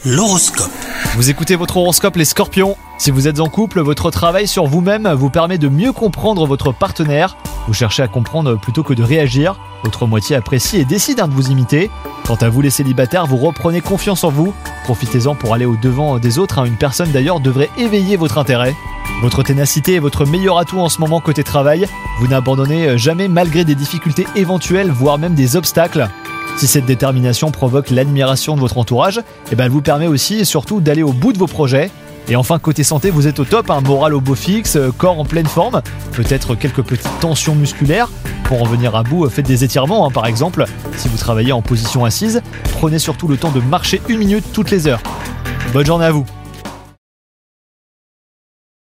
L'horoscope. Vous écoutez votre horoscope les Scorpions. Si vous êtes en couple, votre travail sur vous-même vous permet de mieux comprendre votre partenaire. Vous cherchez à comprendre plutôt que de réagir. Votre moitié apprécie et décide de vous imiter. Quant à vous les célibataires, vous reprenez confiance en vous. Profitez-en pour aller au-devant des autres. Une personne d'ailleurs devrait éveiller votre intérêt. Votre ténacité est votre meilleur atout en ce moment côté travail. Vous n'abandonnez jamais malgré des difficultés éventuelles, voire même des obstacles. Si cette détermination provoque l'admiration de votre entourage, elle vous permet aussi et surtout d'aller au bout de vos projets. Et enfin, côté santé, vous êtes au top, moral au beau fixe, corps en pleine forme, peut-être quelques petites tensions musculaires. Pour en venir à bout, faites des étirements par exemple. Si vous travaillez en position assise, prenez surtout le temps de marcher 1 minute toutes les heures. Bonne journée à vous.